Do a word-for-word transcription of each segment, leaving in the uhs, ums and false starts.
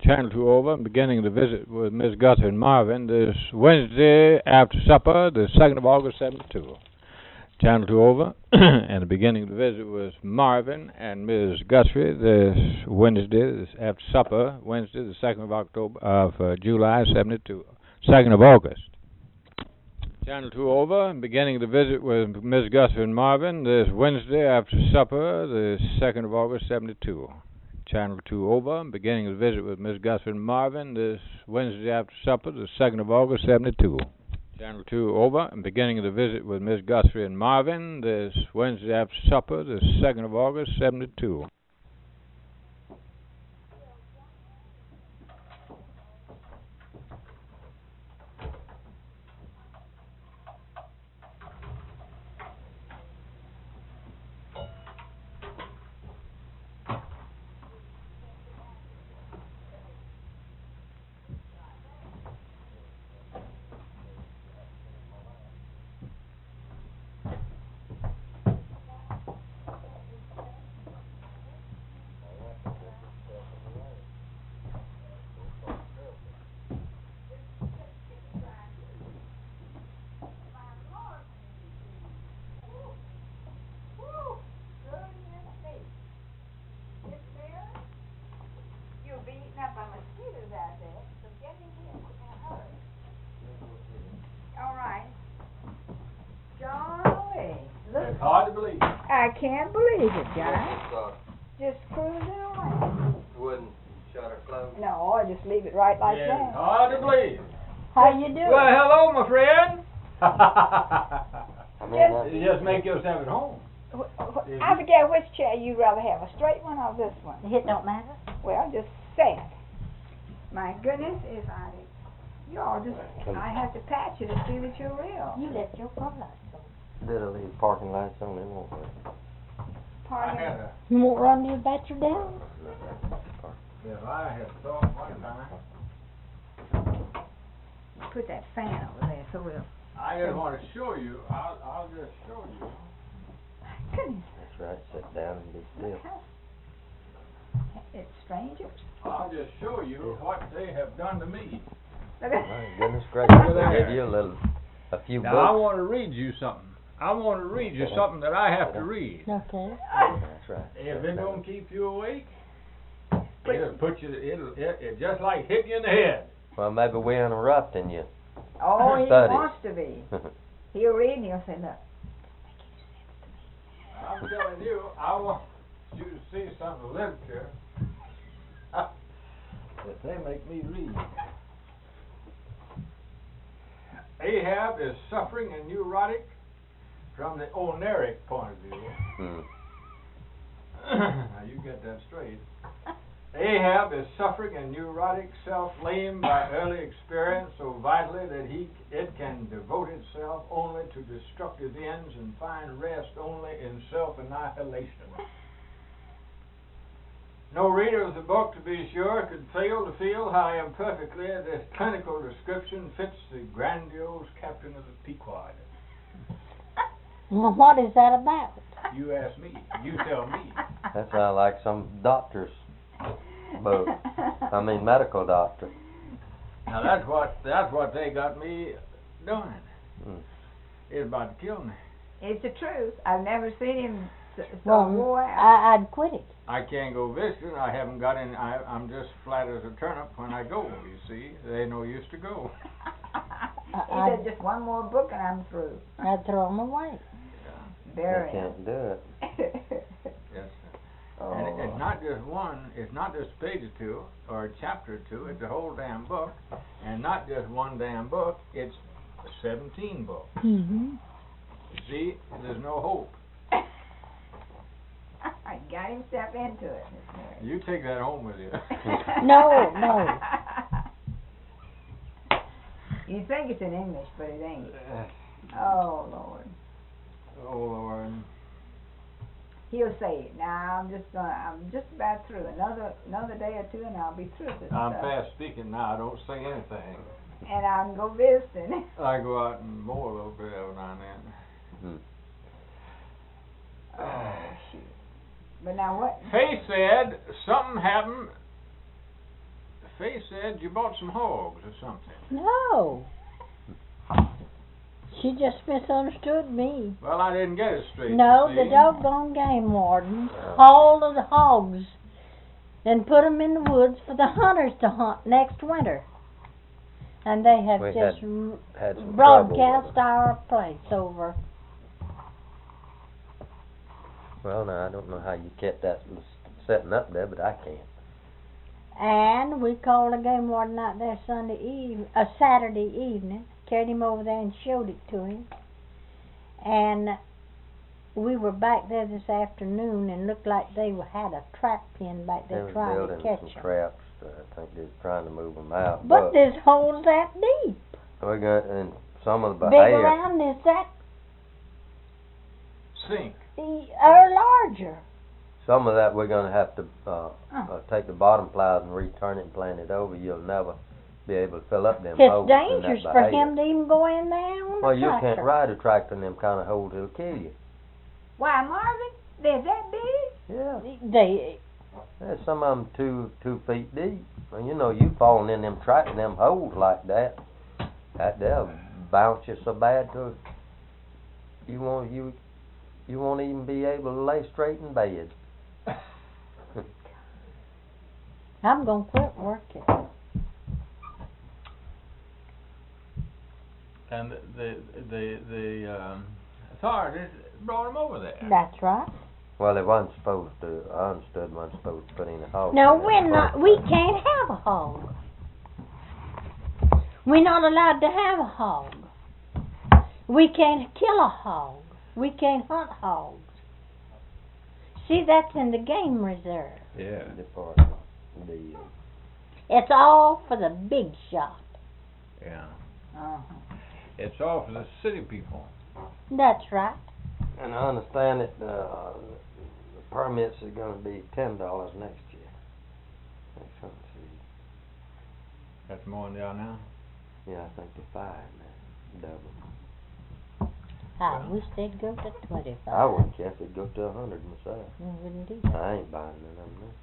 Channel two over, and beginning the visit with Miss Guthrie and Marvin this Wednesday after supper, the second of August, seventy-two. Channel two over, and the beginning of the visit was Marvin and Miss Guthrie this Wednesday, this after supper, Wednesday, the second of October of uh, July, seventy-two, second of August. Channel two over, and beginning the visit with Miss Guthrie and Marvin this Wednesday after supper, the second of August, seventy-two. Channel two over, and beginning the visit with Miss Guthrie and Marvin this Wednesday after supper, the second of August, seventy-two. Channel two over, and beginning the visit with Miss Guthrie and Marvin this Wednesday after supper, the second of August, seventy-two. Hard to believe. I can't believe it, John. Just cruising around. Wouldn't shut her clothes. No, I just leave it right like It's that. hard to believe. How you doing? Well, hello, my friend. I mean, Yes. You just make yourself at home. Wh- wh- I forget which chair you'd rather have, a straight one or this one. It don't matter. Well, just say it. My goodness, if I, you all just, I have to pat you to see that you're real. You left your car lights on. Better leave parking lights on, they won't work. I Pardon? had a, You won't run your battery down? if I had thought one time, Put that fan over there so we'll, I just want to show you, I'll, I'll just show you. goodness, That's right, sit down and be look still. how, it's strangers. I'll just show you what they have done to me. Look at My goodness gracious, Look at they that. give you a little, a few Now, I books. want to read you something. I want to read you something that I have to read. Okay. That's right. If sit it down. don't keep you awake, it'll put you, it'll, it, it just like hit you in the head. Well, maybe we're interrupting you. Oh, he Studies. wants to be. He'll read and he'll say, look. I'm telling you, I want you to see some of the literature that they make me read. Ahab is suffering and neurotic from the oneric point of view. Hmm. Now you get that straight. Ahab is suffering and neurotic, self-lamed by early experience so vitally that he it can devote itself only to destructive ends and find rest only in self-annihilation. No reader of the book, to be sure, could fail to feel how imperfectly this clinical description fits the grandiose captain of the Pequod. Well, what is that about? You ask me. You tell me. That sounds like some doctor's book. I mean, medical doctor. Now that's what that's what they got me doing. Hmm. It's about to kill me. It's the truth. I've never seen him so, so Well, wore out. I, I'd quit it. I can't go visiting. I haven't got any. I, I'm just flat as a turnip when I go. You see, there ain't no use to go. I, He I'd, said, just one more book and I'm through. I'd throw them away. Bury You him. can't do it. Yes. Oh. And it, it's not just one. It's not just a page or two or a chapter or two. It's a whole damn book, and not just one damn book. It's seventeen books. Mm-hmm. You see, there's no hope. I got him step into it, Miss Mary. You take that home with you. No, no. You think it's in English, but it ain't. Oh, Lord. Oh Lord. He'll say, now I'm just gonna, I'm just about through. Another another day or two and I'll be through with this I'm stuff. fast speaking now. I don't say anything. And I can go visiting. I go out and mow a little bit every now and then. Hmm. Oh, shoot. But now what? Faith said something happened. Faye said you bought some hogs or something. No. She just misunderstood me. Well, I didn't get it straight. No, you the see. doggone game warden hauled the hogs and put 'em in the woods for the hunters to hunt next winter. And they have We just had- r- Had some trouble broadcast with it. our place over. Well, now, I don't know how you kept that s- setting up there, but I can't. And we called a game warden out there Sunday eve, a Saturday evening, carried him over there and showed it to him. And we were back there this afternoon and looked like they were- had a trap pin back They there was trying to building catch some 'em. traps. Uh, I think they was trying to move them out. But there's holes that deep, we got and some of the big behavior. around as that Sink. e- or larger. Some of that we're gonna have to uh, Oh. uh, take the bottom plows and return it and plant it over. You'll never be able to fill up them It's holes in that dangerous for behavior. him to even go in there on Well, the you tractor. can't ride a tractor in them kind of holes. It'll kill you. Why, Marvin, they're that big? Yeah. They, There's some of them two two feet deep. Well, you know, you falling in them track them holes like that, that they'll bounce you so bad to you won't you you won't even be able to lay straight in bed. I'm gonna quit working. And the the the, the um, authorities brought him over there. That's right. Well, they wasn't supposed to. I understood wasn't supposed to put in a hog. No, in we're the not. first We place. can't have a hog. We're not allowed to have a hog. We can't kill a hog. We can't hunt hogs. See, that's in the game reserve. Yeah. Department. The uh, It's all for the big shot. Yeah. Uh-huh. It's all for the city people. That's right. and I understand that uh, the permits are going to be ten dollars next year. Next hunt season. That's more than they are now. Yeah, I think they're five now. Double. I Well. wish they'd go to twenty-five. I wouldn't care if it'd go to a hundred myself. I wouldn't do that. I ain't buying none of them.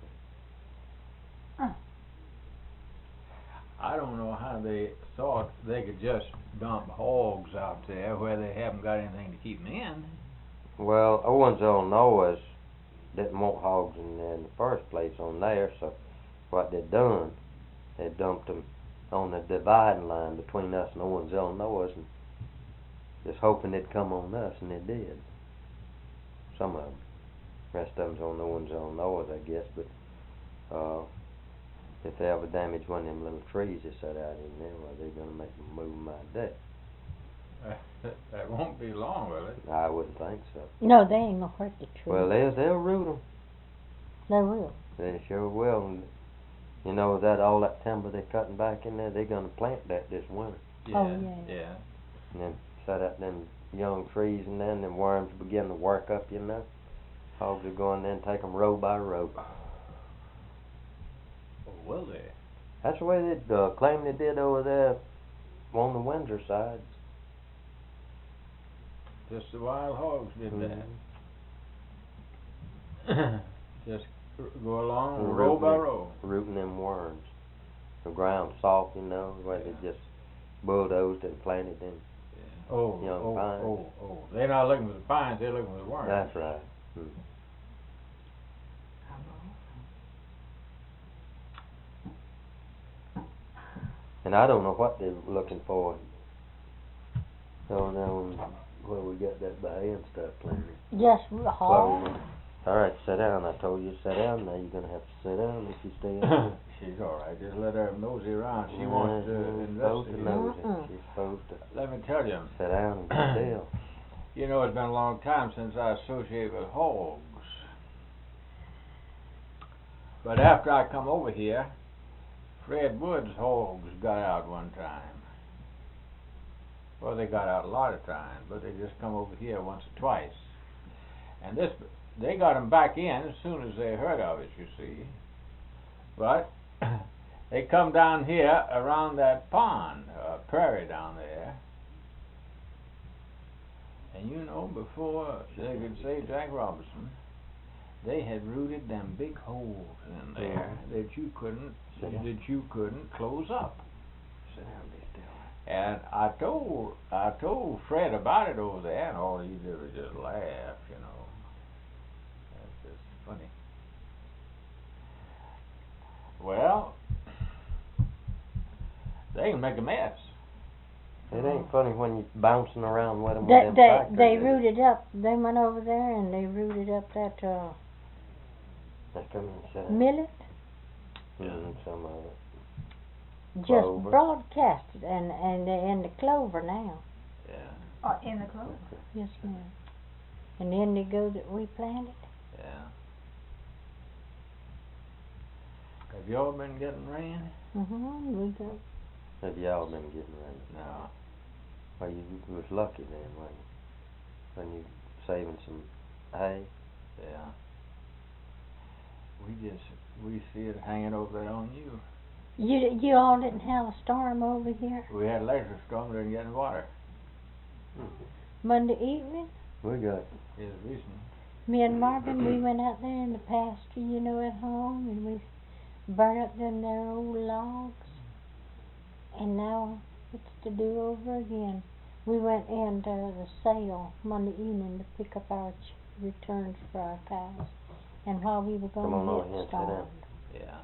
I don't know how they thought they could just dump hogs out there where they haven't got anything to keep them in. Well, Owens, Illinois didn't want hogs in there in the first place on there, so what they done, they dumped them on the dividing line between us and Owens, Illinois, and just hoping they'd come on us, and they did. Some of them. Rest of them's on Owens, Illinois, I guess, but uh, if they ever damage one of them little trees they set out in there, well, they're going to make them move them out there. That won't be long, will it? I wouldn't think so. No, they ain't gonna hurt the tree. Well, they'll, they'll root them. They will. They sure will. And, you know, that all that timber they're cutting back in there, they're going to plant that this winter. Yeah. Oh, yeah. Yeah. And then set up them young trees, and then the worms begin to work up, you know. Hogs will go in there and take them row by row. Oh, will they? That's the way they uh, claim they did over there on the Windsor side. Just the wild hogs did Mhm. that. Just r- go along And row by rooting- row. Rooting them worms. The ground soft, you know, where Yeah. they just bulldozed and planted in. Oh, Young oh, pines. oh, oh. They're not looking for the pines, they're looking for the worms. That's right. Hmm. And I don't know what they're looking for. So now, where we got that bay and stuff planted. Just hog. Clover. All right, sit down. I told you to sit down. Now you're gonna have to sit down if you stay up. She's all right. Just let her nosy around. She Yeah, wants to she's supposed to investigate. know Mm-mm. it. She's supposed to Let me tell you, sit down and be still. you know, it's been a long time since I associated with hogs. But after I come over here, Fred Wood's hogs got out one time. Well, they got out a lot of times, but they just come over here once or twice. And this, they got 'em back in as soon as they heard of it, you see. But they come down here around that pond, uh, prairie down there. And you know, before they could say Jack Robinson, they had rooted them big holes in there that you couldn't See? that you couldn't close up. And I told I told Fred about it over there, and all he did was just laugh, you know. That's just funny. Well, they can make a mess. It ain't funny when you bouncing around with them. They with them they tractors, they is it? rooted up. They went over there and they rooted up that uh, They come and sit down. millet. Mm, some of it. Just Clover. broadcasted, and and they in the clover now. Yeah, Oh, in the clover. Yes, ma'am. And the indigo that we planted. yeah. Have y'all been getting rain? Mhm. We got. Have y'all been getting rain? No. Well, you, you was lucky then, wasn't you? When you saving some hay. Yeah. We just we see it hanging over there on you. You you all didn't have a storm over here We had an electric storm, didn't get any water. Monday evening. We got Is recent. Me and Marvin, we went out there in the pasture, you know, at home, and we burnt up them there old logs. And now it's to do over again. We went into the sale Monday evening to pick up our ch- returns for our cows. And while we were Come on going, over here it and sit down. stormed. Yeah.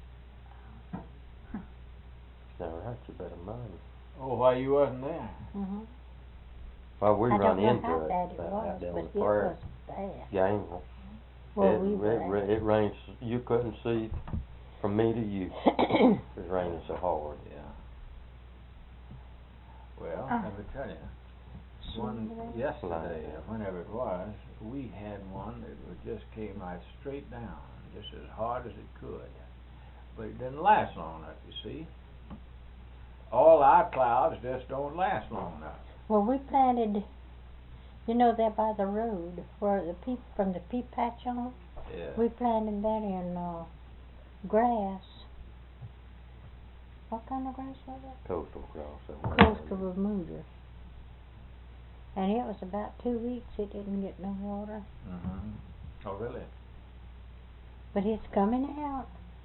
all right. You better mind. Oh, why you wasn't there? Mm-hmm. Well, we I run don't know into how it bad it uh, was, out there but on it the prairie. was bad. Gamble. Well, it, we it, were. it, it rains. You couldn't see from me to you. It was raining so hard. Yeah. Well, Uh. let me tell you. One Sunday. yesterday, or whenever it was, we had one that was just came right straight down, just as hard as it could. But it didn't last long enough, you see. All our clouds just don't last long enough. Well, we planted, you know, there by the road where the peep from the peep patch on. Yeah. We planted that in uh, grass. What kind of grass was it? Coastal cross. that one. Coastal Bermuda. And it was about two weeks it didn't get no water. Mhm. Oh, really? But it's coming out.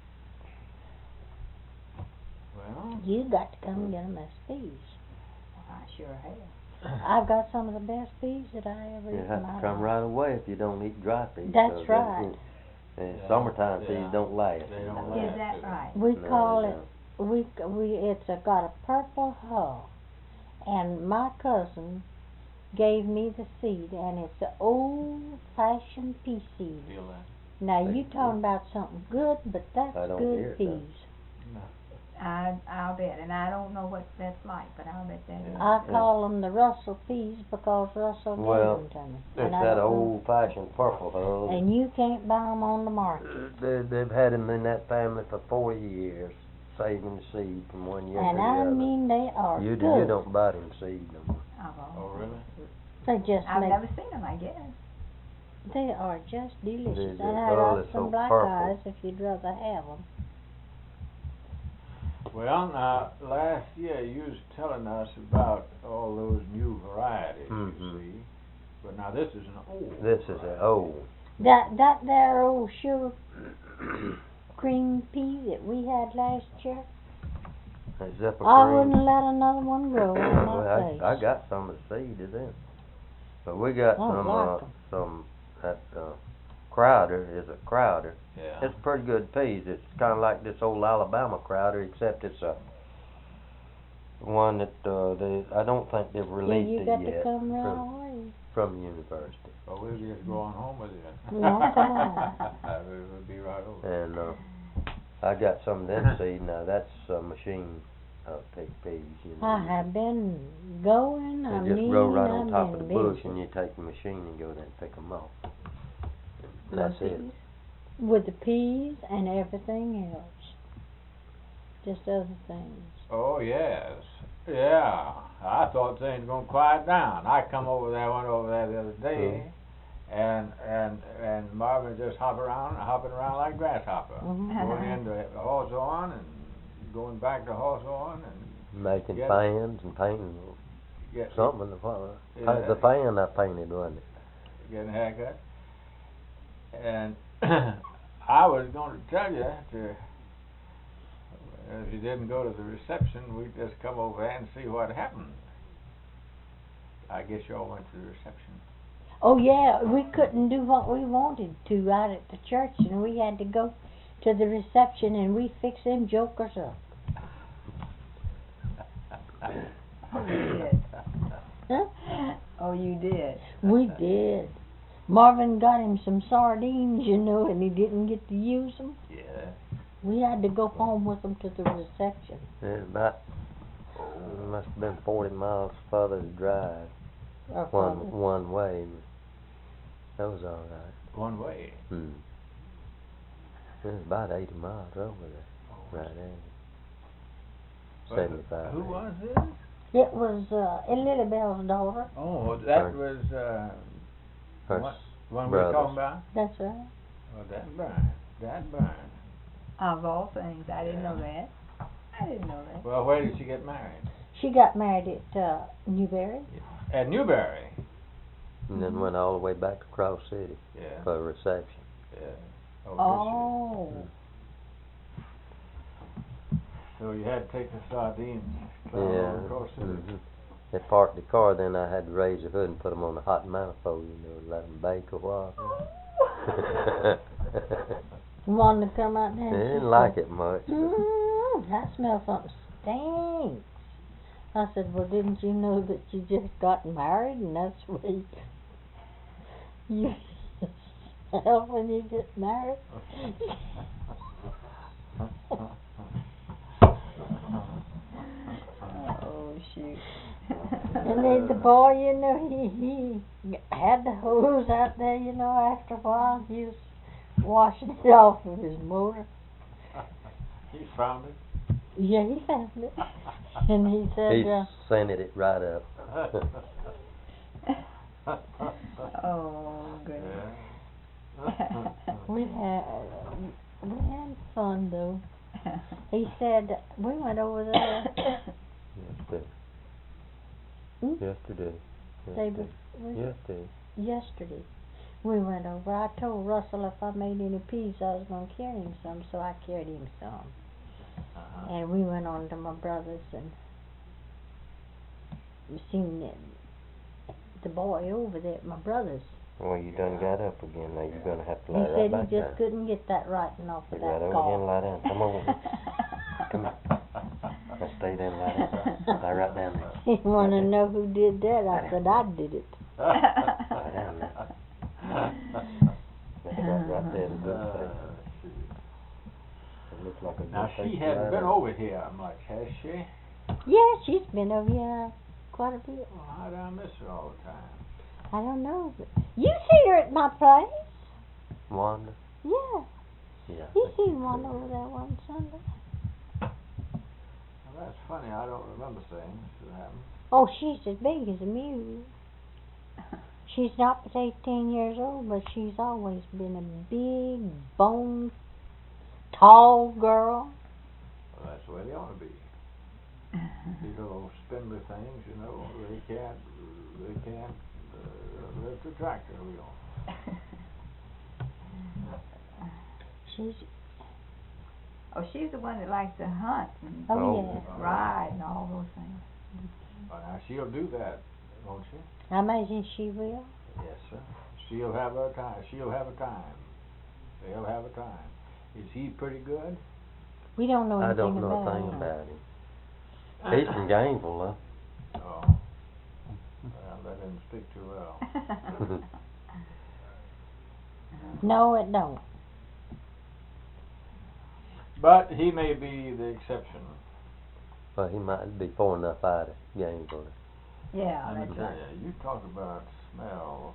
Well. You got to come and get them as peas. I sure have. I've got some of the best peas that I ever You eat have in my to come life. right away if you don't eat dry peas. That's 'cause right. it- And Yeah, summertime yeah. peas don't last. They don't Is last. that do they? right? We No, call they it we we it's a, got a purple hull, and my cousin gave me the seed, and it's the old-fashioned pea seed. Feel that? Now They- you talking about something good, but that's I don't hear good it, though. peas. I, I'll bet, and I don't know what that's like, but I'll bet that is. Yeah. I call them the Russell peas because Russell Well, gave them to me. It's And I that don't know- old-fashioned purple hull. And you can't buy them on the market. They, they've had them in that family for forty years, saving the seed from one year And to the I other. mean they are you, good. do, you don't buy them seed no more. I've, Oh, really? They just I've make never seen them, I guess. they are just delicious. The- the And I hull got is some so black purple. eyes if you'd rather have them. Well, now, last year you was telling us about all those new varieties, Mhm. you see. But now this is an old This is variety. an old. That that there old sugar cream pea that we had last year, A zipper I cream. wouldn't let another one grow on my Well, place. I, I got some of the seed of them. But we got I some, like uh, 'em. some, that, uh, Crowder is a Crowder. Yeah. It's pretty good peas. It's kinda like this old Alabama Crowder, except it's a one that, uh, they, I don't think they've Yeah, released you it got yet to come right from, away. from the university. Well, we'll just go on home with you. No, come on. We'll be right over. And, uh, I got some of them seed. Now, that's a machine, uh, pick peas, you know. I have been going, They I'm just mean, grow right on I've top of been the bush, busy. and you take the machine and go there and pick them off. That's it. With the peas and everything else. Just other things. Oh, yes. Yeah. I thought things were going to quiet down. I come over there, went over there the other day, and and and Marvin just hop around, hopping around like grasshopper. Mhm. Going into Hawthorne and going back to Hawthorne and Making Get- fans and painting get, something. The, fa- Yeah. the fan I painted, wasn't it? getting a haircut. And I was going to tell you to, if you didn't go to the reception, we'd just come over and see what happened. I guess y'all went to the reception. Oh yeah, we couldn't do what we wanted to out at the church, and we had to go to the reception, and we fixed them jokers up. Oh, you did. Huh? Oh, you did. We did. Marvin got him some sardines, you know, and he didn't get to use them. Yeah. We had to go home with them to the reception. Yeah, about, it must have been forty miles further to drive, Our one, father. one way. That was all right. One way. Hmm. It was about eighty miles over there, right there. But seventy-five. Who was this? It was uh, Lily Bell's daughter. Oh, that Her- was uh, Her what, s- one we were brothers. talking about? That's right. Oh, that burn. That burn. Of all things, I didn't know that. I didn't know that. Well, where did she get married? She got married at uh, Newberry. At Newberry. And then went all the way back to Cross City Yeah. for a reception. Yeah. Oh. Oh. did she? So you had to take the sardines. climb Yeah. over across the- Mm-hmm. They parked the car, then I had to raise the hood and put them on the hot manifold, you know, let them bake a while. Wanted to come out there. They and didn't she like said, it much. but- Mm, I smell something stinks. I said, well, didn't you know that you just got married and that's what you, you smell when you get married? Oh, shoot. And then the boy, you know, he, he had the hose out there, you know, after a while he was washing it off of his motor. He found it. Yeah, he found it. And he said, He uh, sanded it right up. Oh, goodness. we had, we had fun though. He said, we went over there, Yesterday. Hmm? Yesterday. they Yesterday. was, was Yesterday. yesterday. We went over. I told Russell if I made any peas, I was going to carry him some, so I carried him some. Uh-huh. And we went on to my brother's and we seen the, the boy over there at my brother's. Well, you done got up again. Now you're going to have to He lie said right he back just down. couldn't get that writing off of Get right that over here and car. lie down. Come over here. Come here. Now stay there and lie down. Lie right down there. He wanted to know who did that. I said, I did it. Lie down there. That's right, right there. The good Uh, place. It looks like a good now place she to hadn't lie been down. over here much, has she? Yeah, she's been over here quite a bit. Well, how do I miss her all the time? I don't know. But you see her at my place. Wanda? Yeah. Yeah. I You think seen you've one seen over there one Sunday. Well, that's funny. I don't remember things that happened. Oh, she's as big as a mule. She's not but eighteen years old, but she's always been a big, boned, tall girl. Well, that's the way they ought to be. These little spindly things, you know, they can't, they can't uh, lift a tractor wheel. She's, Oh, she's the one that likes to hunt and oh, Oh. yeah. ride and all those things. Well, now she'll do that, won't she? I imagine she will. Yes, sir. She'll have her time. She'll have a time. They'll have a time. Is he pretty good? We don't know I anything don't know a about thing him. about him. He's from Gainesville, though. Oh. Well, that didn't speak too well. No, it don't. But he may be the exception. Well, he might be far enough out of Gainesville. Yeah, Let me that's tell right. you, you talk about smells.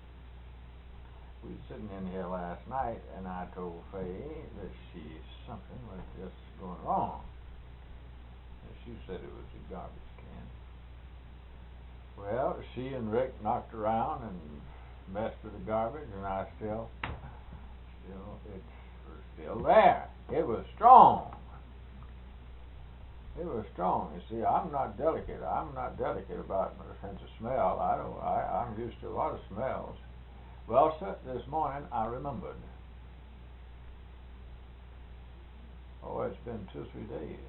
We was sitting in here last night, and I told Faye that she something was just going wrong. And she said it was a garbage can. Well, she and Rick knocked around and messed with the garbage, and I still, still, it's still there. It was strong. It was strong. You see, I'm not delicate. I'm not delicate about my sense of smell. I don't. I, I'm used to a lot of smells. Well, sir, this morning I remembered. Oh, it's been two or three days.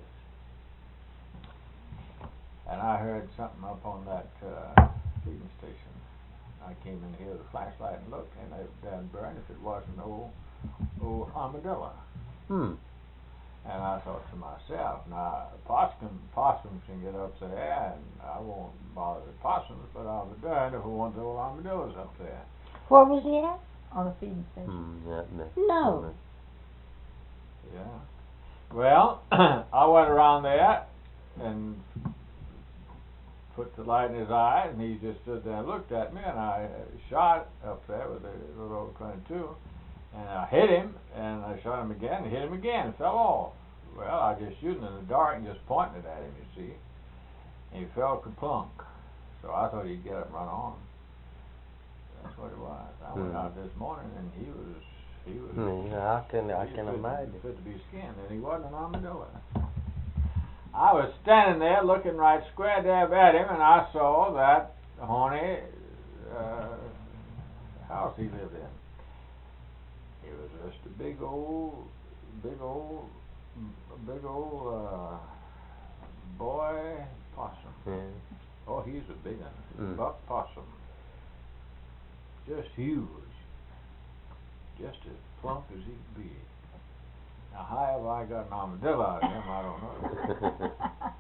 And I heard something up on that uh, feeding station. I came in here with a flashlight and looked, and it done burn if it wasn't old, old armadillo. Hmm. And I thought to myself, now possum, possums can get up there, and I won't bother the possums, but I'll be darned if I want those armadillos up there. Where was he at? On the feeding station. Hmm. That makes No. sense. Yeah. Well, I went around there and put the light in his eyes, and he just stood there and looked at me, and I shot up there with a little old twenty-two, and I hit him, and I shot him again, and hit him again, and fell off. Well, I just shooting in the dark and just pointing it at him, you see. And he fell kaplunk. So I thought he'd get up and run on. That's what it was. I went Hmm. out this morning, and he was, he was, Yeah, I can, I he can was fit, imagine. fit to be skinned, and he wasn't an armadillo. I was standing there looking right square dab at him, and I saw that horny uh, house he lived in. It was just a big old, big old, big old uh, boy possum. Yeah. Oh, he's a big one. Mm. Buck possum. Just huge. Just as plump as he could be. Now, how have I got an armadillo out of him? I don't know.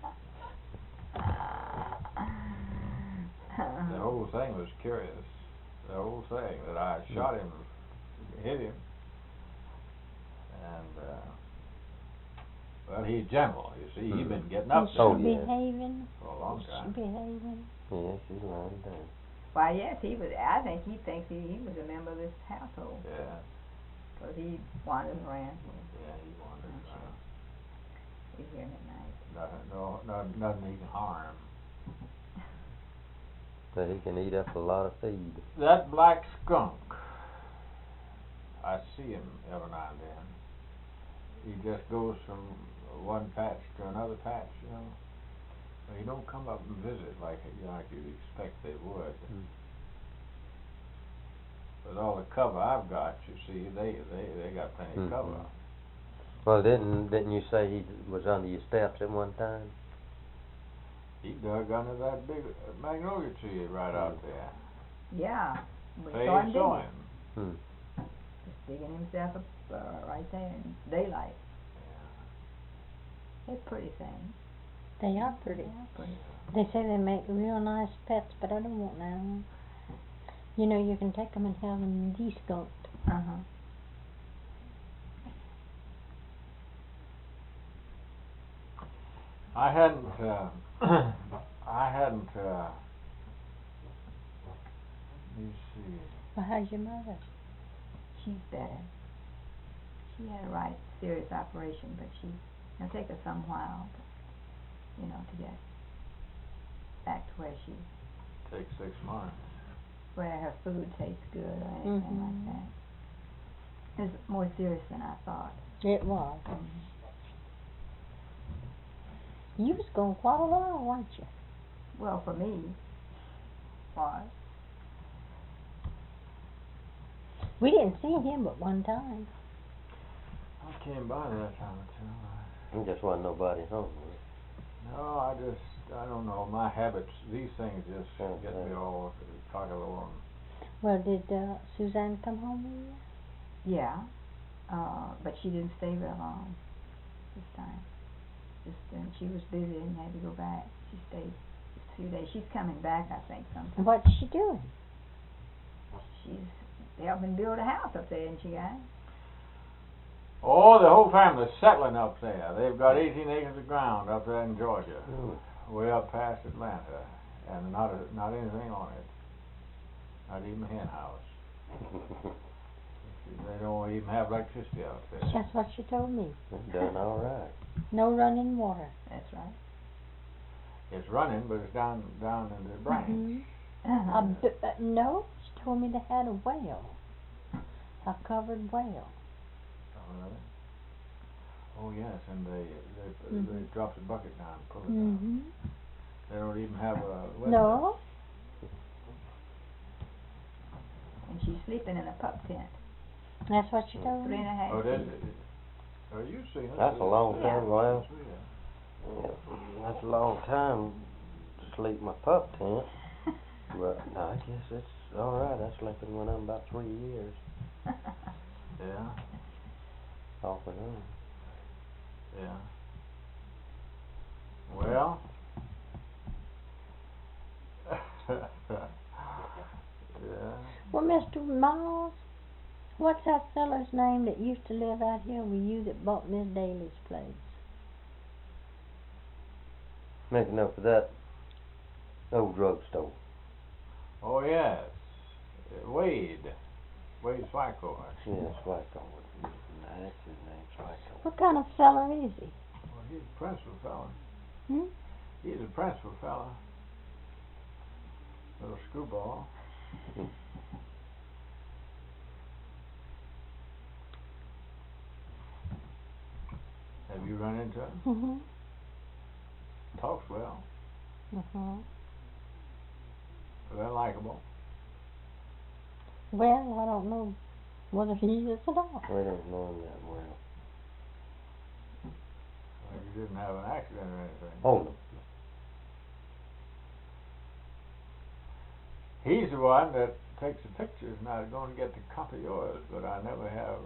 The whole thing was curious. The whole thing that I shot him, hit him, and uh, well, he's gentle. You see, he's been getting up Is she there Oh, yeah. behaving? for a long Is she time. behaving? Yeah, she's lying down. Why, yes, he was, I think he thinks he, he was a member of this household, Yeah, because he wandered around here. yeah, he wandered I'm sure. around. We hear him at night. Nothing, no, nothing, nothing he can harm. But he can eat up a lot of feed. That black skunk, I see him every now and then. He just goes from one patch to another patch, you know. But he don't come up and visit like like you'd expect they would. Mm. With all the cover I've got, you see, they they, they got plenty Mhm. of cover. Well, didn't didn't you say he was under your steps at one time? He dug under that big magnolia tree right out there. Yeah, we They saw him saw digging. him. Hmm. Just digging himself up uh, right there in daylight. They're pretty things. They are pretty. They are pretty. They say they make real nice pets, but I don't want none. You know, you can take them and have them de-skunked. Uh-huh. I hadn't, uh, I hadn't, uh, let me see. Well, how's your mother? She's better. She had a right serious operation, but she, it'll take her some while, but, you know, to get back to where she, Takes six months. where her food tastes good or anything Mhm. like that. It's more serious than I thought. It was. You was going quite a while, weren't you? Well, for me, was. We didn't see him but one time. I came by that time or two. There just wasn't nobody home. No, I just, I don't know, my habits, these things just Oh, get me yeah. all cockalorum. Well, did uh, Suzanne come home with you? Yeah, uh, but she didn't stay very long this time. Just uh, she was busy and had to go back. She stayed just a few days. She's coming back, I think, sometime. What's she doing? She's helping build a house up there, isn't she, guys? Oh, the whole family's settling up there. They've got eighteen acres of ground up there in Georgia, Mm. way up past Atlanta, and not a, not anything on it. Not even a hen house. They don't even have electricity out there. That's what she told me. They're doing all right. No running water. That's right. It's running, but it's down down in the branch. Mhm. Uh-huh. A b- uh, no, she told me they had a well, a covered well. Oh, really? Oh, yes, and they they, Mhm. they drop the bucket down, and pull it down. Mhm. They don't even have a well. No. And she's sleeping in a pup tent. That's what she told Three me. and a half Oh, did feet. it? Oh, you've seen it. That's a long Yeah. time, well, Yes, we have. yeah, that's a long time to sleep in my pup tent. But I guess it's alright. I slept in one of them about three years, Yeah, off and on. yeah. Well. Yeah. Well, Mister Miles, what's that fellow's name that used to live out here with you that bought Miss Daly's place? Making up for that old drugstore. Oh yes, Uh, Wade, Wade Swycor. Yeah, Swaco. That's his name, Swaco. What kind of fella is he? Well, he's a principal fella. Hmm? He's a principal fella. Little screwball. Hmm. Have you run into him? Mm-hmm. Talks well. Mm-hmm. Very likable. Well, I don't know whether he is at all. We don't know him that well. Well, you didn't have an accident or anything. Oh, no. He's the one that takes the pictures, and I was going to get the copy of yours, but I never have.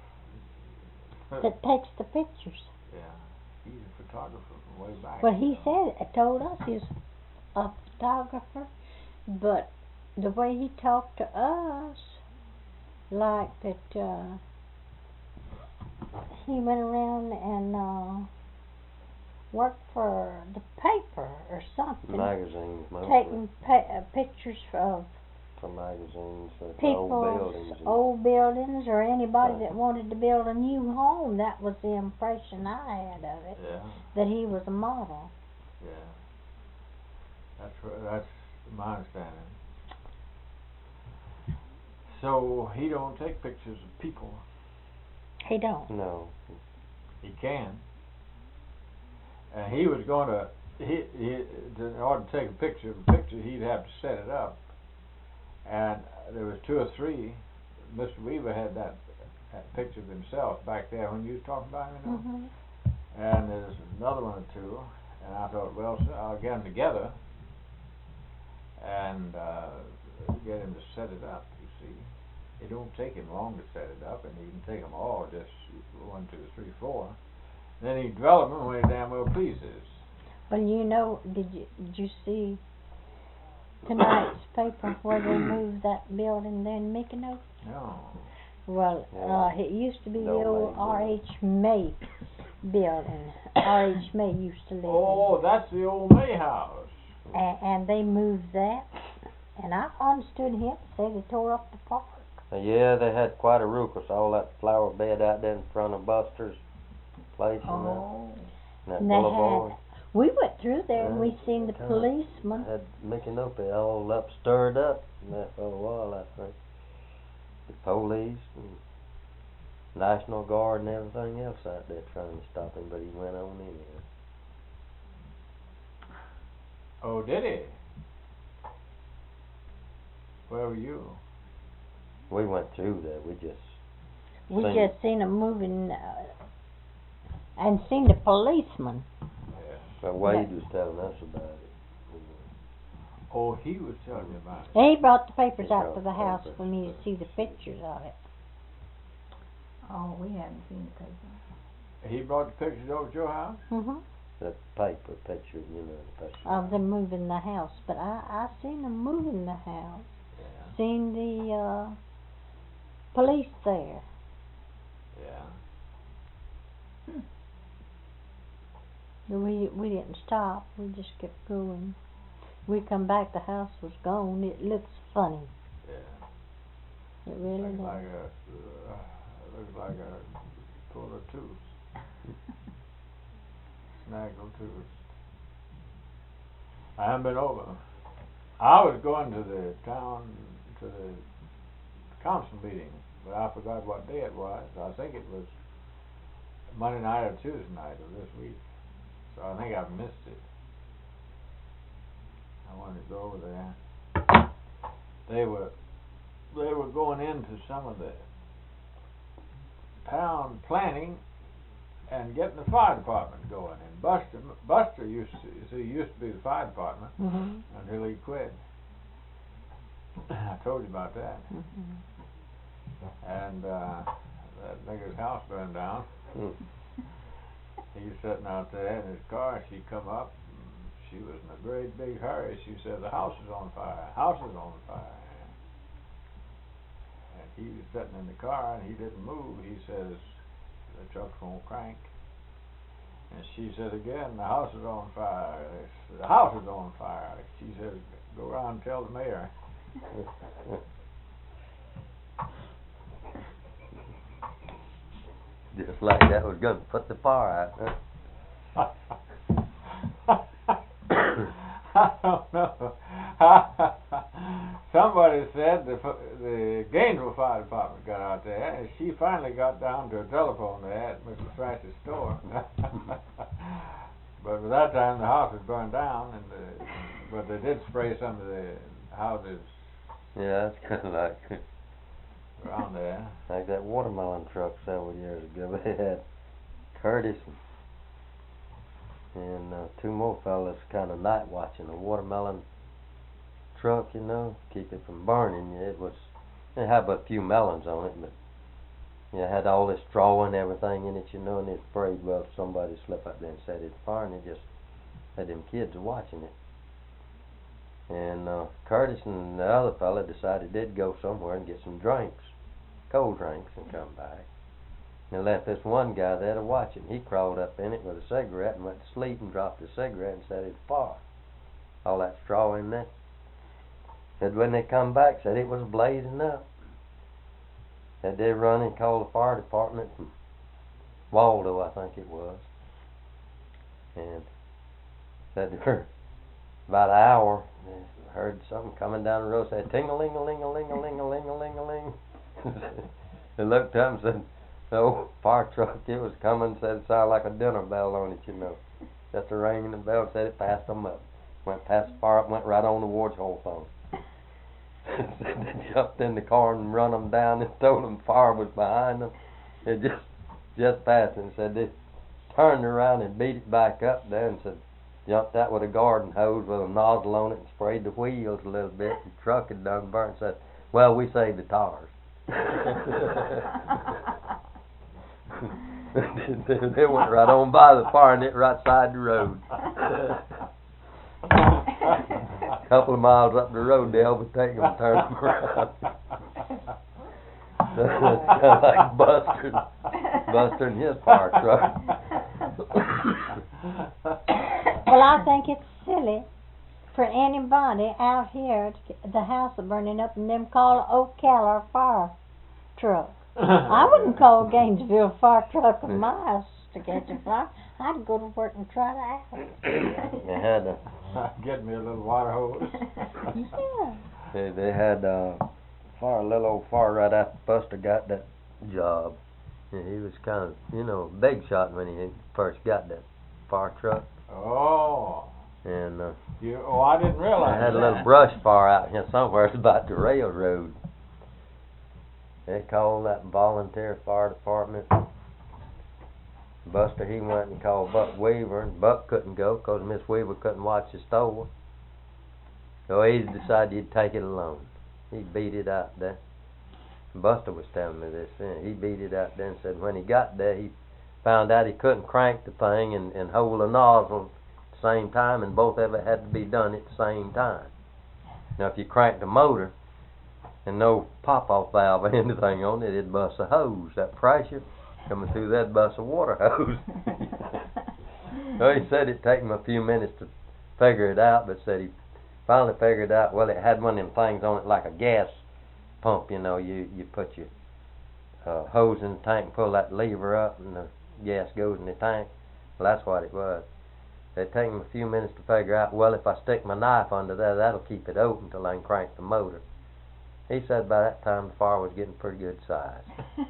That takes the pictures. Yeah, he's a photographer from way back. Well, he you know. said, told us he's a photographer, but the way he talked to us, like that, uh, he went around and uh, worked for the paper or something, Magazines, mostly. taking pa- uh, pictures of For magazines, for old people's buildings. And old buildings or anybody Right. that wanted to build a new home. That was the impression I had of it, Yeah, that he was a model. yeah. That's wh- that's my understanding. So he don't take pictures of people. He don't. No. He can. And he was going to, he, he, to- in order to take a picture of a picture, he'd have to set it up. And there was two or three. Mister Weaver had that, that picture of himself back there when you was talking about him, you know. Mm-hmm. And there's another one or two. And I thought, well, so I'll get them together and uh, get him to set it up, you see. It don't take him long to set it up, and he can take them all, just one, two, three, four. Then he develop them when he damn well pleases. Well, you know, did you did you see tonight's paper where they moved that building there in Mykonos? No. Well, uh, it used to be the old R H May building. R H May used to live Oh, that's the old May house. in, and, and they moved that. And I understood him to say they tore up the park. Uh, yeah, they had quite a ruckus. All that flower bed out there in front of Buster's place and that, Oh. and that And they boulevard. had, we went through there and we Yeah, seen the kinda policeman. Had Mickey Nope all up, stirred up in that for a while, I think. The police and National Guard and everything else out there trying to stop him, but he went on anyway. Oh, did he? Where were you? We went through there. We just We seen just seen him moving, uh, and seen the policeman. Yeah. But Wade was telling us about it. Oh, he was telling you about it. And he brought the papers He out brought to the the house papers for me to to see the see. pictures of it. Oh, we haven't seen the paper. He brought the pictures over to your house? Mm-hmm. That paper picture, you know, the picture. Of them moving the house, but I I seen them moving the house. Yeah. Seen the uh, police there. Yeah. But we we didn't stop. We just kept going. We come back, the house was gone. It looks funny. Yeah. It really Looks does. like a, uh, looks like a pull a tooth. Snaggle tooth. I haven't been over. I was going to the town, to the council meeting, but I forgot what day it was. I think it was Monday night or Tuesday night of this week. So I think I've missed it. I wanted to go over there. They were they were going into some of the town planning and getting the fire department going. And Buster, Buster used to, see, used to be the fire department Mhm. until he quit. I told you about that. Mhm. And uh, that nigger's house burned down. Hmm. He was sitting out there in his car, and she come up. And she was in a great big hurry. She said, "The house is on fire. House is on fire." And he was sitting in the car, and he didn't move. He says, "The truck's gonna crank." And she said again, "The house is on fire. The house is on fire." She said, "Go around and tell the mayor." Just like that was going to put the fire out, huh? I don't know. Somebody said the the Gainesville Fire Department got out there, and she finally got down to a telephone there at Mister Thrash's store. But by that time the house was burned down, and the, but they did spray some of the houses Yeah, that's kind of like around there. like that watermelon truck several years ago. They had Curtis and, and uh, two more fellas kind of night watching a watermelon truck, you know, keep it from burning. It was, it had but a few melons on it, but yeah, it had all this straw and everything in it, you know, and it sprayed. Well, somebody slipped up there and set it fire, and it just had them kids watching it. And uh, Curtis and the other fella decided they'd go somewhere and get some drinks, cold drinks, and come back. And they left this one guy there to watch it. He crawled up in it with a cigarette and went to sleep and dropped the cigarette and set it afire. All that straw in there. Said when they come back, said it was blazing up. Said they run and called the fire department from Waldo, I think it was. And said they were about an hour, they heard something coming down the road, said ting-a-ling-a-ling-a-ling-a-ling-a-ling-a-ling. They looked up and said, the old fire truck, it was coming, said it sounded like a dinner bell on it, you know. Just a ringing the bell, said it passed them up. Went past the fire up, went right on towards Hawthorne. Said they jumped in the car and run them down and told them fire was behind them. They just, just passed and said they turned around and beat it back up there and said, jumped out with a garden hose with a nozzle on it and sprayed the wheels a little bit. The truck had done burnt. Said, well, we saved the tires. they, they went right on by the fire and it right side the road. A couple of miles up the road, they overtake them and turn them around. That's kind of like Buster, Buster and his fire truck. Well, I think it's silly for anybody out here to get the house is burning up and them call Ocala fire truck. I wouldn't call Gainesville fire truck of my house to catch a fire. I'd go to work and try to out. They had a, Get me a little water hose. Yeah. they, they had uh, fire, a little old fire right after Buster got that job. And he was kind of, you know, big shot when he first got that fire truck. Oh. And uh, You, oh, I didn't realize I had a that. little brush fire out here somewhere. It's about the railroad. They called that volunteer fire department. Buster, he went and called Buck Weaver, and Buck couldn't go because Miss Weaver couldn't watch the store. So he decided he'd take it alone. He beat it out there. Buster was telling me this. And he beat it out there and said when he got there, he found out he couldn't crank the thing and, and hold the nozzle at the same time, and both of it had to be done at the same time. Now, if you cranked the motor and no pop-off valve or anything on it, it'd bust a hose. That pressure coming through that bust a water hose. So he said it'd take him a few minutes to figure it out, but said he finally figured out, well, it had one of them things on it like a gas pump, you know, you, you put your uh, hose in the tank and pull that lever up and the gas goes in the tank. Well, that's what it was. It'd take him a few minutes to figure out, well, if I stick my knife under there, that'll keep it open till I can crank the motor. He said by that time the fire was getting pretty good size.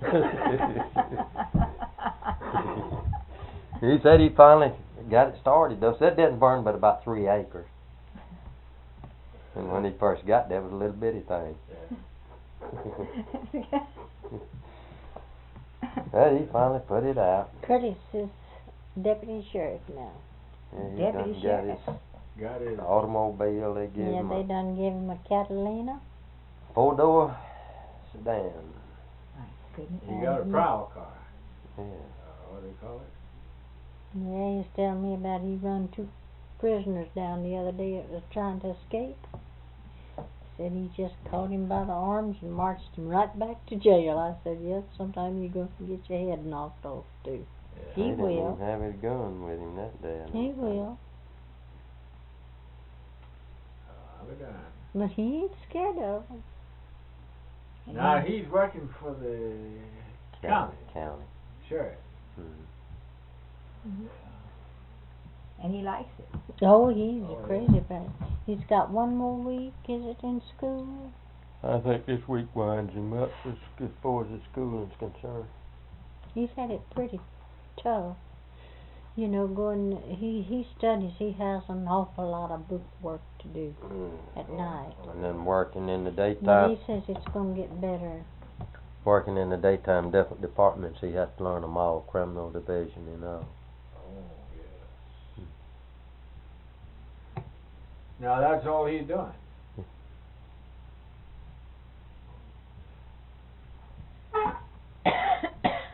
He said he finally got it started, though. Said it didn't burn but about three acres. And when he first got there, it was a little bitty thing. Well, he finally put it out. Curtis is deputy sheriff now. Yeah, he Deputy done got sheriff. his Got it. automobile. They gave Yeah, him they a done give him a Catalina. four-door sedan. My goodness. He got a Mhm. prowl car. Yeah. Uh, what do they call it? Yeah, he was telling me about he run two prisoners down the other day that was trying to escape. Said he just caught him by the arms and marched him right back to jail. I said, yes, sometime you're going to get your head knocked off too. Yeah. He He didn't will. even have his gun with him that day. I don't He think. will. Uh, I'll be darned. But he ain't scared of them. Now he's working for the county County. sheriff. Mm-hmm. And he likes it. Oh, he's Oh, yeah. crazy about it. He's got one more week, is it, in school? I think this week winds him up as, as far as the schooling's concerned. He's had it pretty tough. You know, going, he, he studies, he has an awful lot of book work to do Mm. at night. And then working in the But daytime, he says it's going to get better. working in the daytime different departments, he has to learn them all, criminal division and all. Oh, yes. Now that's all he's doing. Yeah.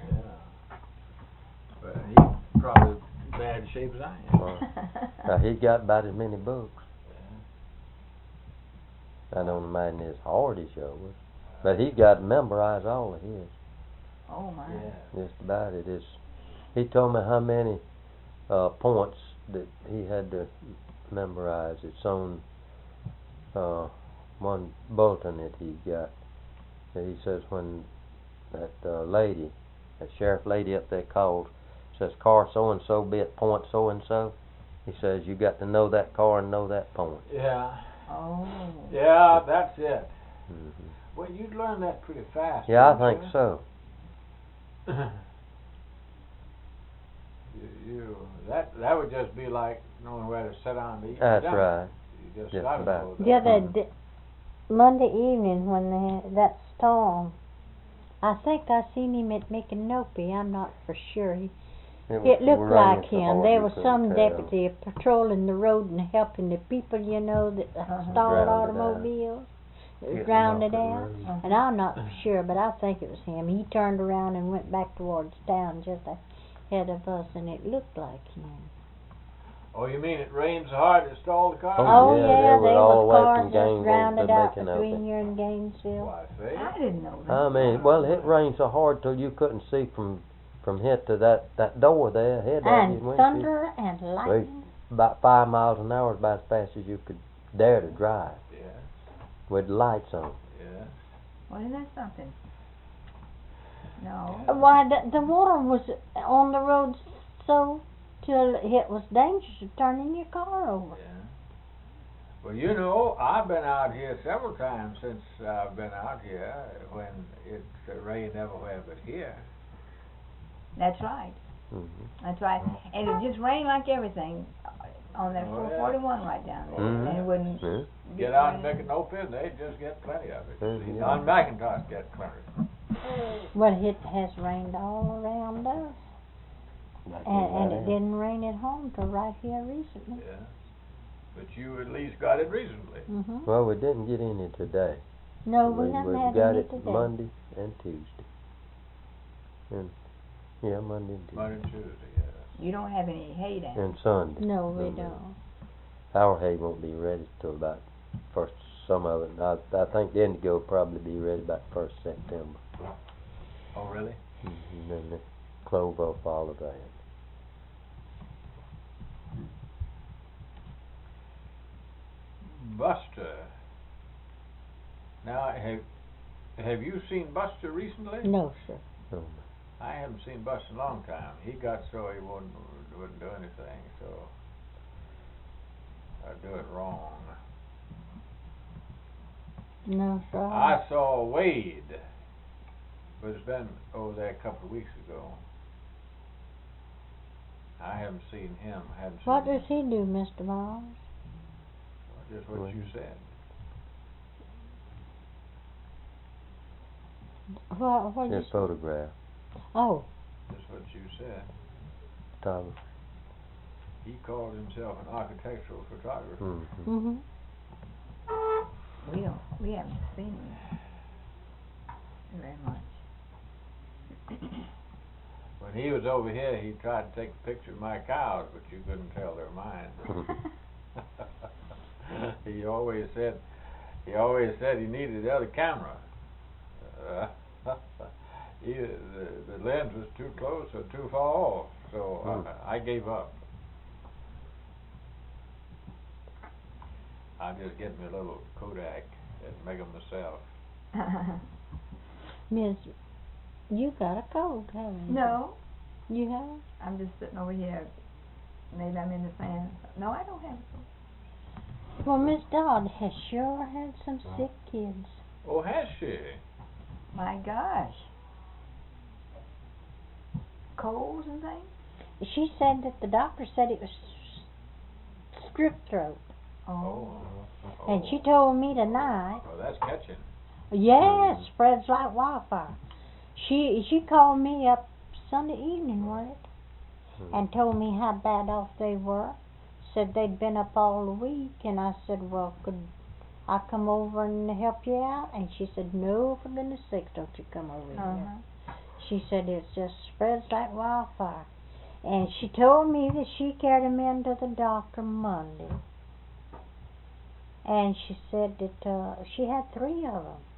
But he's probably in bad shape as I am. Well, now he's got about as many books. I don't imagine it's hard as yours, but he's got to memorize all of his. Oh my. Yeah. Just about it. It's, he told me how many uh, points that he had to memorize. It's on uh, one bulletin that he got. That he says when that uh, lady, that sheriff lady up there called, says car so and so be at point so and so. He says you got to know that car and know that point. Yeah. Oh. Yeah, that's it. Mm-hmm. Well, you'd learn that pretty fast. Yeah, I wouldn't think you? so. you, you that that would just be like knowing where to sit down to eat. That's dinner. right. You just Just gotta about. know that. The other d- Monday evening when they had that storm, I think I seen him at Micanopy. I'm not for sure. He, It, it was looked raining like so him. hard There you was couldn't some tell. deputy patrolling the road and helping the people, you know, that Uh-huh. stalled Drowned it out. automobiles. Getting Drowned off it the out. road. And I'm not for sure, but I think it was him. He turned around and went back towards town just ahead of us, and it looked like him. Oh, you mean it rains so hard it stalled the car? Oh, Oh, yeah, yeah, they were there all the was way cars from just Gainesville drowned to it out Micanopy. between here and Gainesville. Why, see? I didn't know that. I mean, well, it rained so hard till you couldn't see from from here to that, that door there ahead of you. And when thunder and lightning. About five miles an hour is about as fast as you could dare to drive Yeah, with lights on. yeah. Well, isn't that something? No. Why, the, the water was on the road so till it was dangerous of turning your car over. Yeah. Well, you know, I've been out here several times since I've been out here when it's uh, rained everywhere but here. That's right. Mm-hmm. That's right. And it just rained like everything on that Oh, four yeah. forty-one right down there. Mhm. And it wouldn't Yeah. be Get out and raining. make it no and they just get plenty of it. Mhm. See, Don McIntosh get plenty. Well, it has rained all around us. And, and it didn't rain at home till right here recently. Yeah. But you at least got it reasonably. hmm Well, we didn't get any today. No, we, we haven't we had got any it today. Monday and Tuesday. And yeah, Monday and Tuesday. Monday and Tuesday, yeah. You don't have any hay down. And Sunday. No, we Mhm. don't. Our hay won't be ready till about first. Some of it. I, I think the indigo will probably be ready about first September. Oh, really? Mm-hmm. And then the clover will follow that. Buster. Now, have have you seen Buster recently? No, sir. So, I haven't seen Buster in a long time. He got so he wouldn't wouldn't do anything, so I do it wrong. No, sir. I saw Wade, but it's been over there a couple of weeks ago. I haven't seen him. I haven't seen What him. does he do, Mister Miles? Just what you said. What, what his is, photograph. Oh. That's what you said. Photographer. He called himself an architectural photographer. Mm-hmm. Mhm. We don't, we haven't seen him very much. When he was over here, he tried to take a picture of my cows, but you couldn't tell their mind. he always said, he always said he needed the other camera. Uh, either the, the lens was too close or too far off, so Hmm. I, I gave up. I just get me a little Kodak and make them myself. Miss, you got a cold, haven't you? No, You have? I'm just sitting over here. Maybe I'm in the fan. No, I don't have it. Well, Miss Dodd has sure had some sick kids. Oh, has she? My gosh. Colds and things? She said that the doctor said it was strep throat. Oh. And she Oh. told me tonight, Well, that's catching. yes, spreads like wildfire. She she called me up Sunday evening, was it? And told me how bad off they were. Said they'd been up all the week, and I said, well, could I come over and help you out? And she said, no, for goodness sakes, don't you come over here. Uh-huh. She said it just spreads like wildfire. And she told me that she carried him into the doctor Monday. And she said that uh, she had three of them.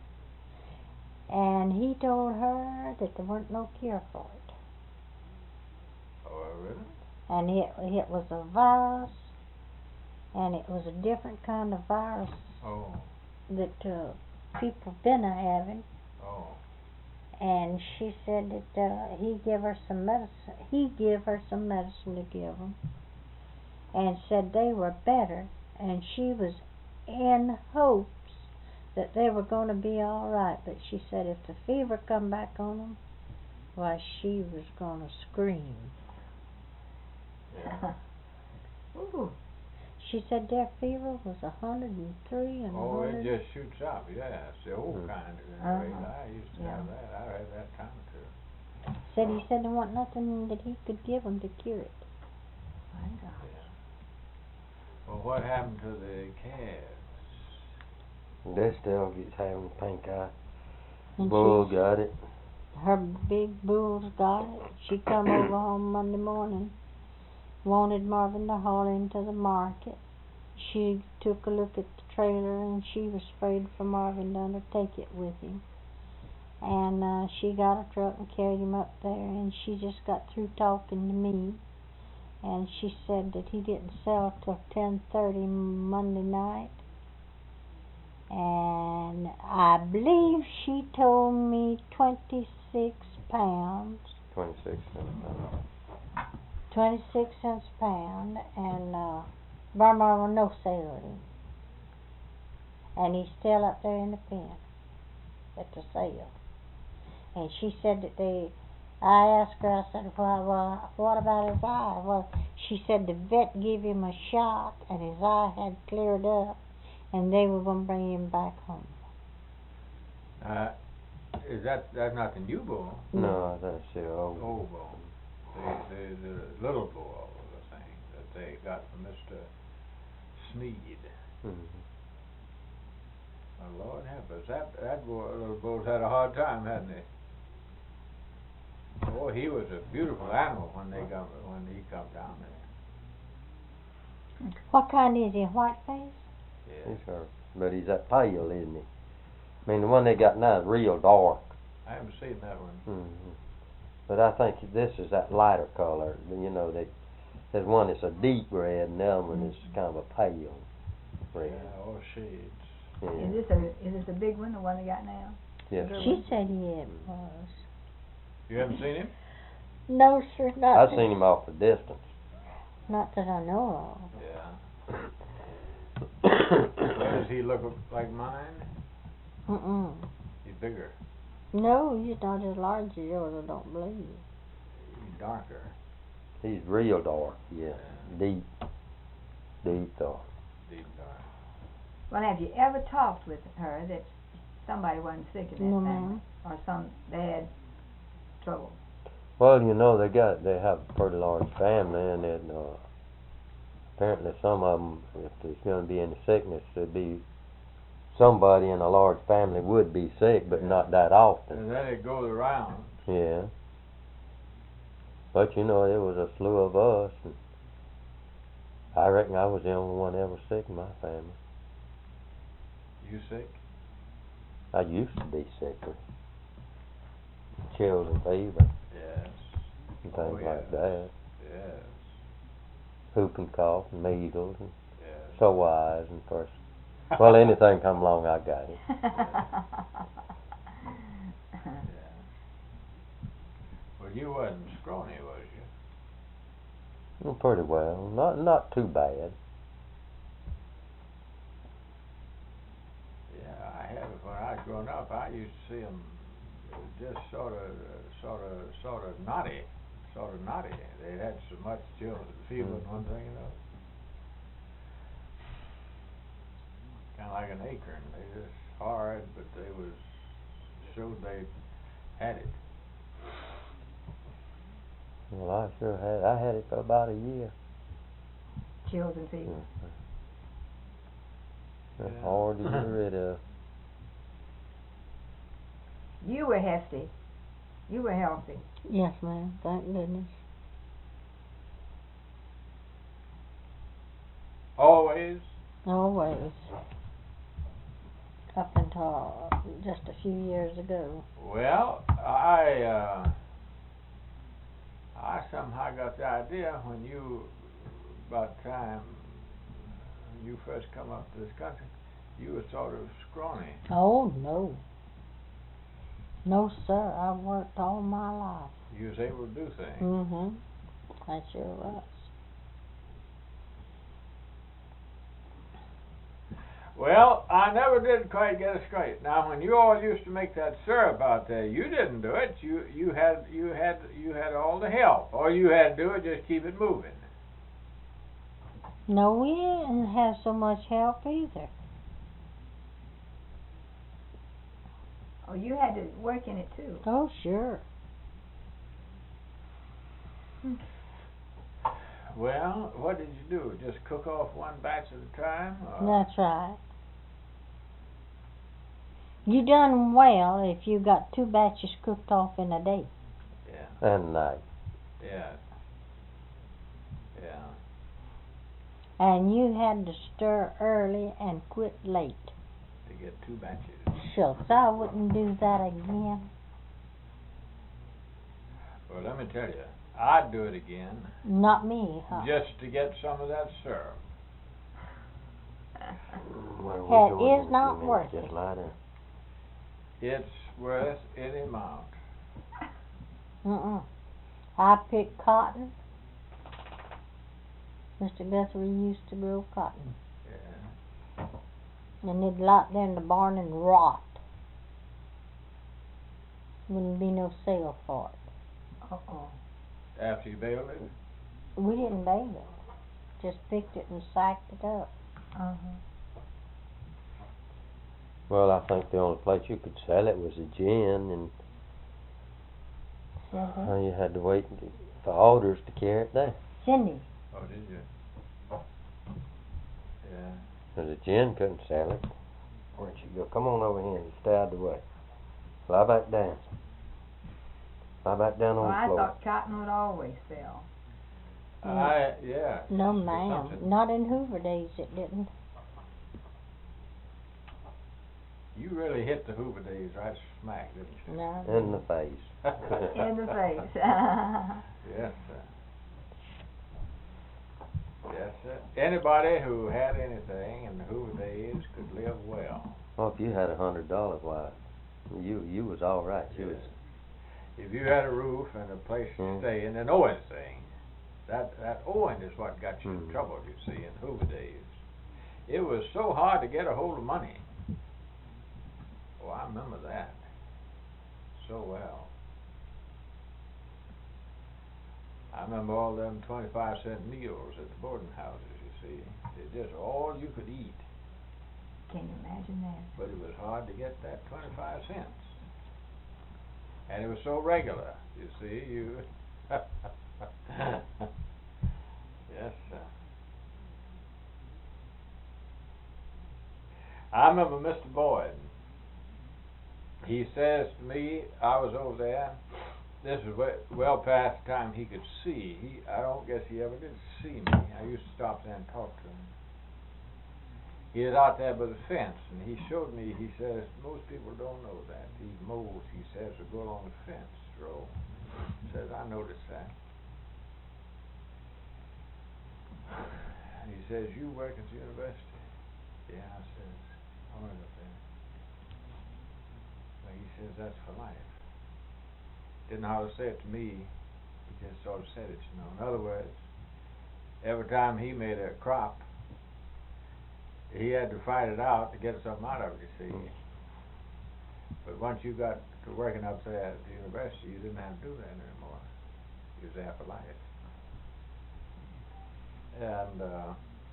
And he told her that there weren't no cure for it. Oh, really? And it, it was a virus, and it was a different kind of virus Oh. that uh, people been a having. Oh. And she said that uh, he give her some medicine. He give her some medicine to give them, and said they were better. And she was in hopes that they were going to be all right. But she said if the fever come back on them, why she was going to scream. Yeah. Ooh. She said their fever was a hundred and three and Oh, a it hundred. just shoots up. Yeah, it's the old Hmm. kind of Uh-huh. rate. I used to Yeah. have that. I had that time too. Said he said there wasn't nothing that he could give them to cure it. My gosh. Yeah. Well, what happened to the calves? They still gets having pink eye. And Bull she, got it. her big bulls got it. She come over home Monday morning, wanted Marvin to haul into the market. She took a look at the trailer and she was afraid for Marvin to undertake it with him. And uh, she got a truck and carried him up there, and she just got through talking to me. And she said that he didn't sell till ten thirty Monday night. And I believe she told me twenty-six pounds. Twenty-six cents. twenty-six cents a pound, and uh, Barmar will no sale him. And he's still up there in the pen at the sale. And she said that they, I asked her, I said, well, well, what about his eye? Well, she said the vet gave him a shot and his eye had cleared up, and they were going to bring him back home. Uh, is that that's not the new bull? No, that's the old. Old bull. The the the little bull, the thing that they got from Mister Sneed. Mm-hmm. Oh, Lord help us. That that bull, little bull's had a hard time, hasn't he? Oh, he was a beautiful animal when they got when he come down there. What kind is he, white face? Yeah. He's hurt. But he's that pale, isn't he? I mean, the one they got now is real dark. I haven't seen that one. Mm-hmm. But I think this is that lighter color. You know, they, there's one that's a deep red, and the other one is kind of a pale red. Yeah, all shades. Yeah. Is this a is this a big one, the one they got now? Yes. Good She one. said he had was. You haven't seen him? No, sir, not I've that, seen him off a distance. not that I know of. Yeah. Well, does he look like mine? Mm-mm. He's bigger. No, he's not as large as yours, I don't believe. He's darker. He's real dark, yeah. Yeah. Deep, deep dark. Deep dark. Well, have you ever talked with her that somebody wasn't sick in that No, family? ma'am. Or some bad trouble? Well, you know, they got, they have a pretty large family, and then, uh, apparently some of them, if there's gonna be any sickness, there'd be, somebody in a large family would be sick, but not that often. And then it goes around. Yeah. But, you know, there was a slew of us, and I reckon I was the only one ever sick in my family. You sick? I used to be sicker. Chills and fever Yes. and Oh, things like yes. that. Yes. Whooping cough and measles and Yes. sore eyes and first. Well, anything come along, I got it. Yeah. Well, you wasn't scrawny, was you? Well, pretty well. Not not too bad. Yeah, I had it when I was growing up. I used to see them just sort of, sort of, sort of naughty, sort of naughty. They had so much chills and fever and one thing, you know. Kind of like an acorn. They just hard, but they was showed they had it. Well, I sure had. I had it for about a year. Chills and fever. That's Yeah. hard to get rid of. You were hefty. You were healthy. Yes, ma'am. Thank goodness. Always. Always. Up until just a few years ago. Well, I uh, I somehow got the idea when you, about the time you first come up to this country, you were sort of scrawny. Oh, no. No, sir. I worked all my life. You was able to do things. Mm-hmm. I sure was. Well, I never did quite get it straight. Now, when you all used to make that syrup out there, you didn't do it. You you had you had you had all the help. All you had to do was just keep it moving. No, we didn't have so much help either. Oh, you had to work in it too. Oh, sure. Well, what did you do? Just cook off one batch at a time? Or? That's right. You done well if you got two batches cooked off in a day. Yeah. And night. Yeah. Yeah. And you had to stir early and quit late. To get two batches. Shucks, I wouldn't do that again. Well, let me tell you, I'd do it again Not me, huh? just to get some of that syrup. Where we It going is in a few not minutes? worth Just it. lie down. It's worth any amount. Mm-mm. I pick cotton. Mister Guthrie used to grow cotton. Yeah. And they'd lot there in the barn and rot. Wouldn't be no sale for it. Uh-oh. After you baled it? We didn't bale it. Just picked it and sacked it up. Uh-huh. Well, I think the only place you could sell it was a gin, and Cindy? uh, you had to wait for orders to carry it there. Cindy. Oh, did you? Yeah. Because the gin couldn't sell it. Where'd you go? Come on over here and stay out of the way. Lie back down. Lie back down Well, on I the floor. thought cotton would always sell. I, yeah. No, It's ma'am. something. Not in Hoover days it didn't. You really hit the Hoover days right smack, didn't you? No. In the face. In the face. Yes, sir. Yes, sir. Anybody who had anything in the Hoover days could live well. Well, if you had a hundred dollars, why, you you was all right. You was. If you had a roof and a place to Mm. stay in, an owing thing, that that owing is what got you in Mm. trouble, you see, in Hoover days. It was so hard to get a hold of money. Oh, I remember that so well. I remember all them twenty-five cent meals at the boarding houses, you see. It just all you could eat. Can you imagine that? But it was hard to get that twenty-five cents. And it was so regular, you see, you... Yes, sir. I remember Mister Boyd. He says to me, I was over there, this was well, well past the time he could see. He, I don't guess he ever did see me. I used to stop there and talk to him. He was out there by the fence, and he showed me, he says, most people don't know that. These moles, he says, will go along the fence row. He says, I noticed that. And he says, you work at the university? Yeah, I says, I work up there. Well, he says, that's for life. Didn't know how to say it to me, he just sort of said it, you know. In other words, every time he made a crop, he had to fight it out to get something out of it, you see. Mm. But once you got to working up there at the university, you didn't have to do that anymore. You was there for life. And uh,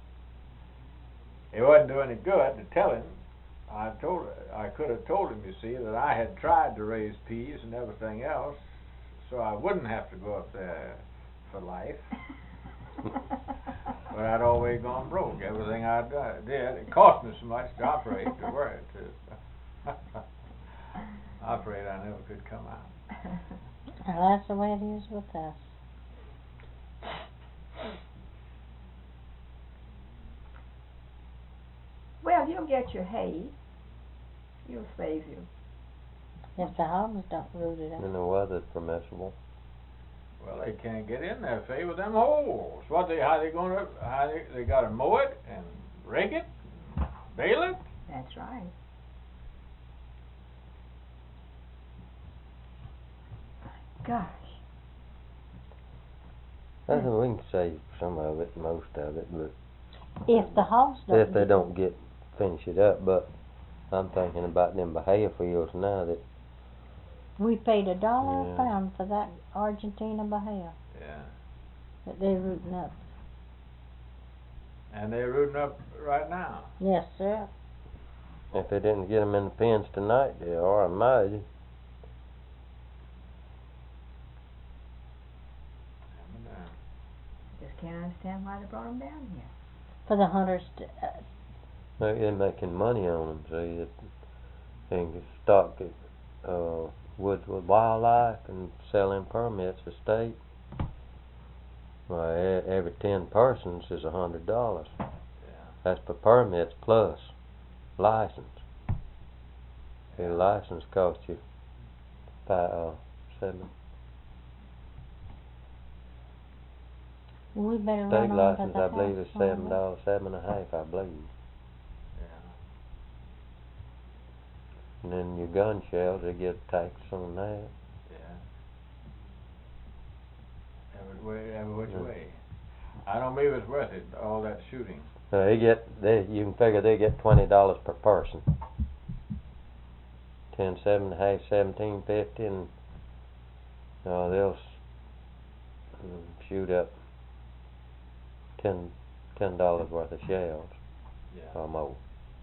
it wasn't doing any good to tell him. I told, I could have told him, you see, that I had tried to raise peas and everything else, so I wouldn't have to go up there for life. But I'd always gone broke. Everything I did, it cost me so much to operate, to work, to operate, I never could come out. Well, that's the way it is with us. Well, you'll get your hay. You'll save you. If the hogs don't root it up. And the weather's permissible. Well, they can't get in there, Faye, with them holes. What they, how they gonna, how they, they gotta mow it and rake it, bale it? That's right. Gosh. I think we can save some of it, most of it, but If the hogs don't if they get don't get, finish it up, but I'm thinking about them Bahia fields now that, we paid a dollar Yeah. a pound for that Argentina Bahia Yeah. that they're rooting up. And they're rooting up right now. Yes, sir. if they didn't get them in the pens tonight, they are, I imagine. And, uh, Just can't understand why they brought them down here. For the hunters to, uh, They- They're making money on them, see, that they can stock it, uh, woods with wildlife and selling permits for state. Well, e- every ten persons is a hundred dollars. yeah. That's for permits plus license. The license costs you five, uh, seven. we better State run on to license, the I believe, house is one seven day. dollars, seven and a half, I believe. Yeah. And then your gun shells, they get a tax on that. Yeah. Every way, every which Yeah. way. I don't believe it's worth it, all that shooting. So they get, they, you can figure they get twenty dollars per person. Ten, seven and a half, seventeen fifty, and, uh, they'll s- mm, shoot up ten, ten dollars worth of shells, Yeah. or more.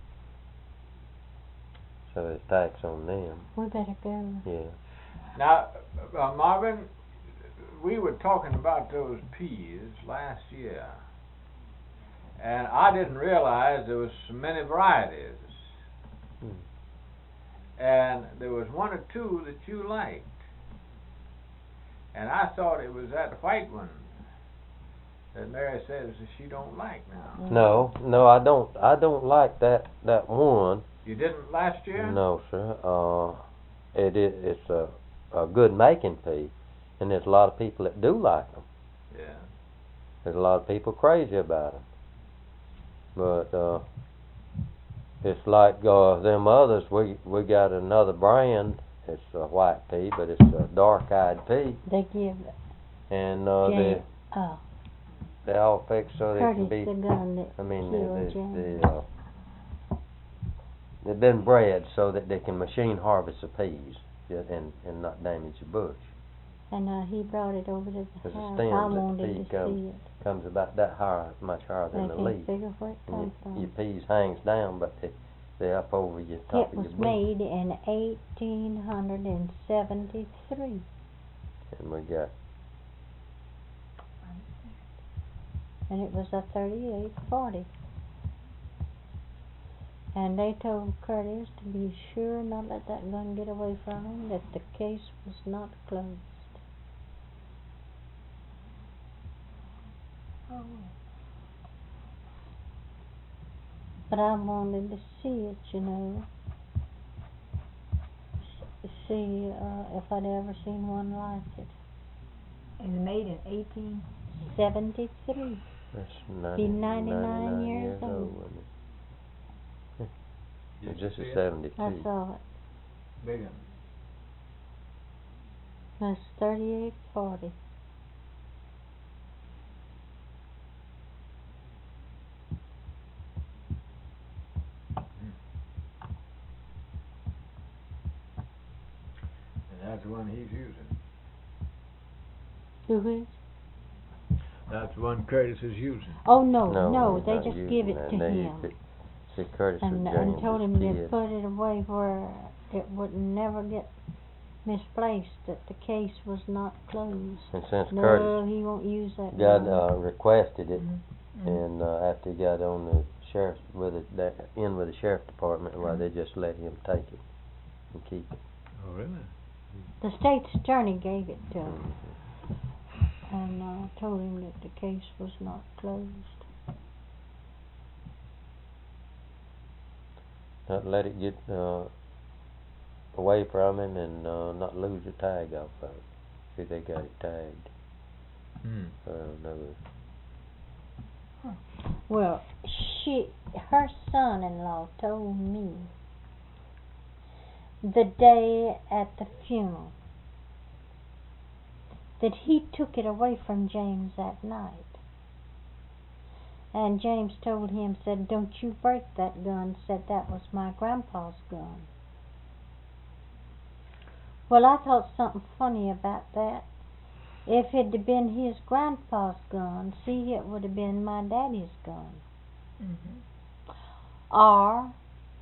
So there's tax on them, We better go. yeah. Now, uh, Marvin, we were talking about those peas last year, and I didn't realize there was so many varieties. Hmm. And there was one or two that you liked, and I thought it was that white one that Mary says that she don't like now. No, no, I don't, I don't like that, that one. You didn't last year? No, sir. Uh, it is, it's a, a good making pea, and there's a lot of people that do like them. Yeah. There's a lot of people crazy about them. But, uh, it's like, uh, them others, we, we got another brand, it's a white pea, but it's a dark-eyed pea, They give and, uh, they, Jane, uh, they all fixed so they can Curtis be, the gun that I mean, killed they, Jane. they, they, uh, they've been bred so that they can machine harvest the peas, yeah, and, and not damage the bush. And uh, he brought it over to the There's a house. stem I that the wanted pea to see comes- it. Comes about that higher, much higher They than the can't leaf. figure where it And comes your, your from. peas hangs down, but the, They're up over your top It of was your boot. made in eighteen seventy-three. And we got And it was a thirty-eight forty. And they told Curtis to be sure not let that gun get away from him, that the case was not closed. Oh. But I wanted to see it, you know. S- See uh, if I'd ever seen one like it. It was made in eighteen. seventy-three. that's Be ninety, ninety-nine years old. old. Wasn't it? Did It's you just see a it? seventy-two. I saw it. Big one. That's thirty-eight forty. And that's the one he's using. Who is? That's the one Curtis is using. Oh no, No, no, he's they not just using give it that. to They him. used it- See, Curtis And, was and James' told him to kid. put it away where it would never get misplaced, that the case was not closed. And since No, Curtis he won't use that got gun. uh, requested it, Mm-hmm. and uh, after he got on the sheriff with it, that, in with the sheriff department, well, they just let him take it and keep it. Oh, really? The state's attorney gave it to him and uh, told him that the case was not closed. Not let it get uh, away from him and uh, not lose the tag off of it. See, they got it tagged. Hmm. Uh, another. Well, she, her son-in-law told me the day at the funeral that he took it away from James that night. And James told him, said, "Don't you break that gun," said that was my grandpa's gun. Well, I thought something funny about that. If it had been his grandpa's gun, see, it would have been my daddy's gun. Mm-hmm. Or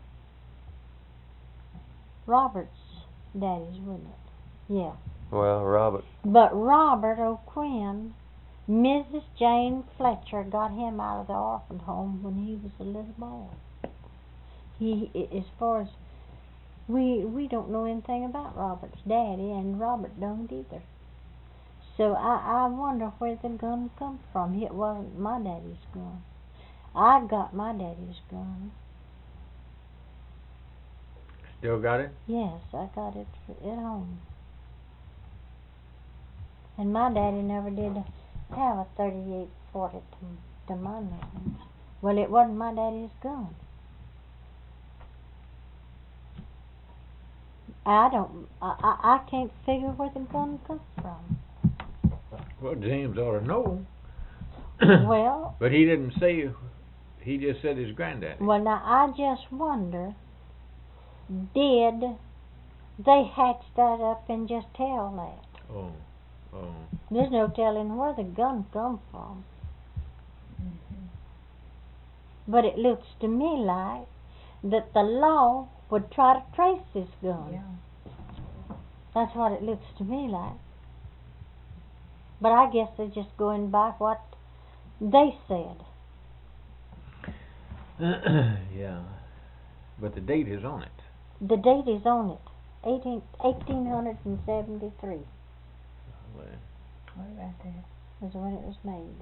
Robert's daddy's, wouldn't it? Yeah. Well, Robert. But Robert O'Quinn, Missus Jane Fletcher got him out of the orphan home when he was a little boy. He, as far as we we don't know anything about Robert's daddy, and Robert don't either. So I I wonder where the gun come from. It wasn't my daddy's gun. I got my daddy's gun. Still got it? Yes, I got it at home. And my daddy never did have a thirty-eight forty to, to my knowledge. Well, it wasn't my daddy's gun. I don't, I, I, I can't figure where the gun comes from. Well, James ought to know. Well, But he didn't say, he just said his granddaddy. well, now I just wonder, did they hatch that up and just tell that? Oh, oh. There's no telling where the gun come from. Mm-hmm. But it looks to me like that the law would try to trace this gun. Yeah. That's what it looks to me like. But I guess they're just going by what they said. Yeah. But the date is on it. The date is on it. eighteen, eighteen seventy-three Well, What about that? was when it was made.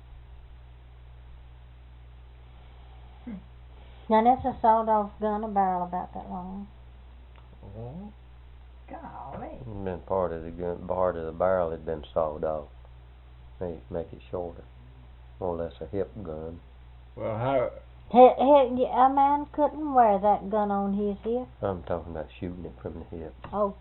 Hmm. Now that's a sawed-off gun, a barrel about that long. oh. Golly. And then part of the gun, part of the barrel had been sawed off. They make it shorter. More or less a hip gun. Well, how, He, he, a man couldn't wear that gun on his hip. I'm talking about shooting it from the hip. Oh,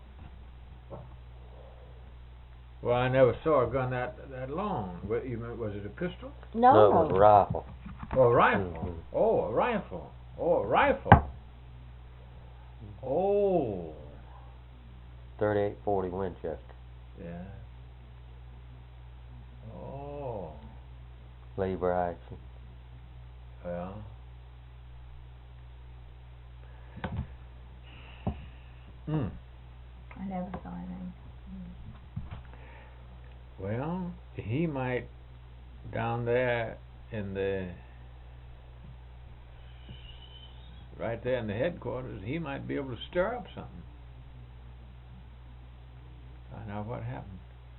well, I never saw a gun that that long. What, you mean, was it a pistol? no, no, no. it was a rifle. Oh, a rifle. Mhm. Oh, a rifle. Oh, a rifle. Oh. thirty-eight forty Winchester. Yeah. Oh. Lever action. Well. Hmm. I never saw anything. Well, he might down there in the right there in the headquarters. He might be able to stir up something. Find out what happened.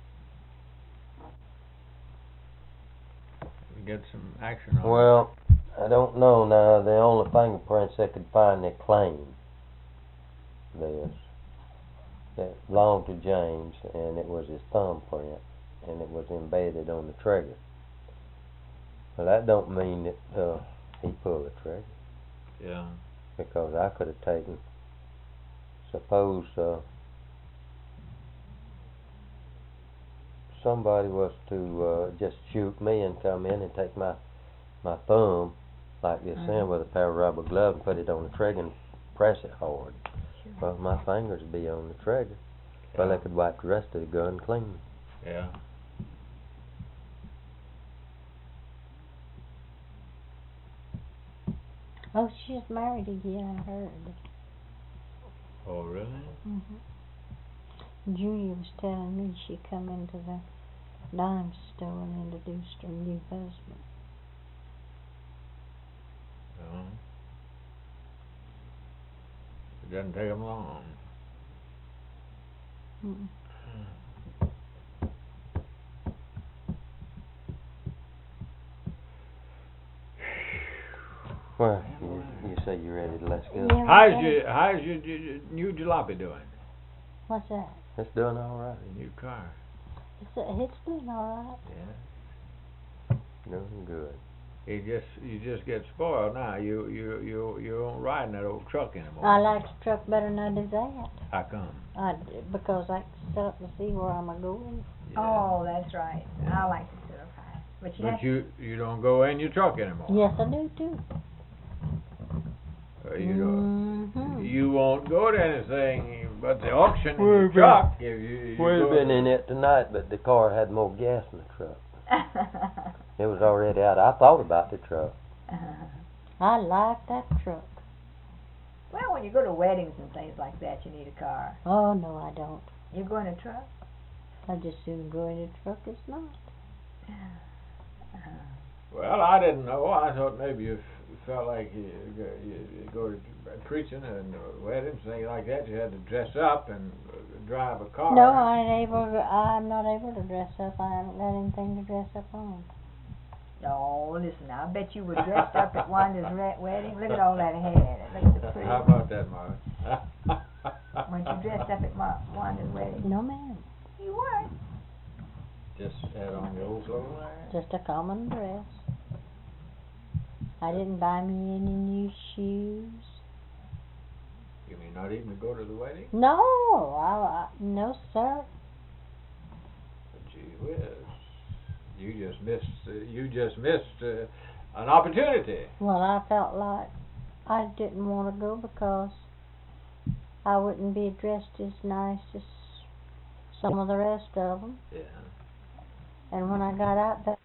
We get some action on it. Well, I don't know now. The only fingerprints they could find that claim this that belonged to James, and it was his thumbprint, and it was embedded on the trigger. Well, that don't mean that uh, he pulled the trigger, Yeah. because I could have taken. Suppose uh, somebody was to uh, just shoot me and come in and take my my thumb like this Mhm. in with a pair of rubber gloves and put it on the trigger and press it hard. Sure. Well, my fingers would be on the trigger. Well, Yeah. they could wipe the rest of the gun clean. Yeah. Oh, she's married again, I heard. Oh, really? Mm-hmm. Julia was telling me she come into the dime store and introduced her new husband. No. It doesn't take them long. Mm-mm. Well, you, you say you're ready to let's go. Yeah. How's Okay. your How's your, your, your new jalopy doing? What's that? It's doing all right. The new car. It's, it's doing all right. Yeah. Doing good. You just you just get spoiled now. You you you you don't ride in that old truck anymore. I like the truck better than I do that. How come? I d because I can sit up and see where I'm a going. Yeah. Oh, that's right. I like to sit up high. But you have But you you don't go in your truck anymore. Yes, I do too. Uh, you don't. Mm-hmm. You won't go to anything but the auction in We've your been- truck. If you, you We've go been in it tonight, but the car had more gas in the truck. It was already out. I thought about the truck. I like that truck. Well, when you go to weddings and things like that, you need a car. Oh no, I don't. You go in a truck? I just soon go in a truck as not. Uh-huh. Well, I didn't know. I thought maybe you f- felt like you, you, you go to preaching and uh, weddings, things like that. You had to dress up and uh, drive a car. No, I ain't able. To, I'm not able to dress up. I haven't got anything to dress up on. No, listen, I bet you were dressed up at Wanda's re- wedding. Look at all that hair. Look at the pretty. How about that, Marvin? Weren't you dressed up at Ma- Wanda's wedding? No, ma'am. You weren't. Just had on your old clothes? Just a common dress. I didn't buy me any new shoes. You mean not even to go to the wedding? No, I, I no sir. Gee whiz. You just missed, uh, you just missed uh, an opportunity. Well, I felt like I didn't want to go because I wouldn't be dressed as nice as some of the rest of them. Yeah. And when I got out there,